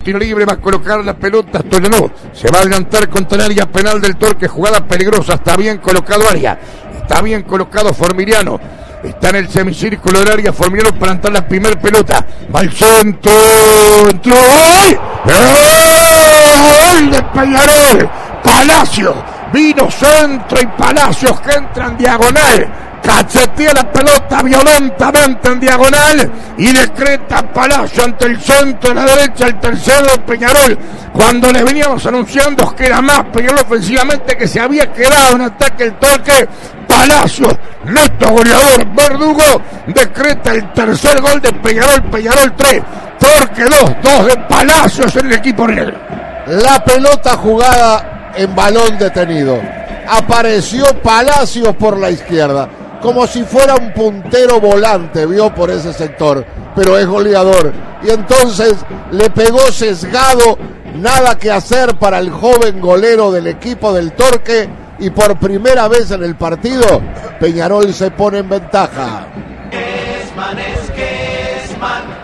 tiro libre, va a colocar la pelota Stoyanov, se va a adelantar contra el área penal del Torque, jugada peligrosa, está bien colocado Arias, está bien colocado Formiliano, está en el semicírculo del área Formiliano para entrar la primer pelota, va al centro, entró, ¡gol de Peñarol! Palacio, vino centro y Palacios que entra en diagonal, cachetea la pelota violentamente en diagonal y decreta Palacio ante el centro de la derecha, el tercero de Peñarol, cuando le veníamos anunciando que era más Peñarol ofensivamente, que se había quedado en ataque el Torque. Palacio, neto goleador, Verdugo, decreta el tercer gol de Peñarol, Peñarol 3, Torque 2 de Palacios en el equipo negro. La pelota jugada en balón detenido, apareció Palacios por la izquierda, como si fuera un puntero volante, vio por ese sector, pero es goleador, y entonces le pegó sesgado, nada que hacer para el joven golero del equipo del Torque, y por primera vez en el partido, Peñarol se pone en ventaja. Esman.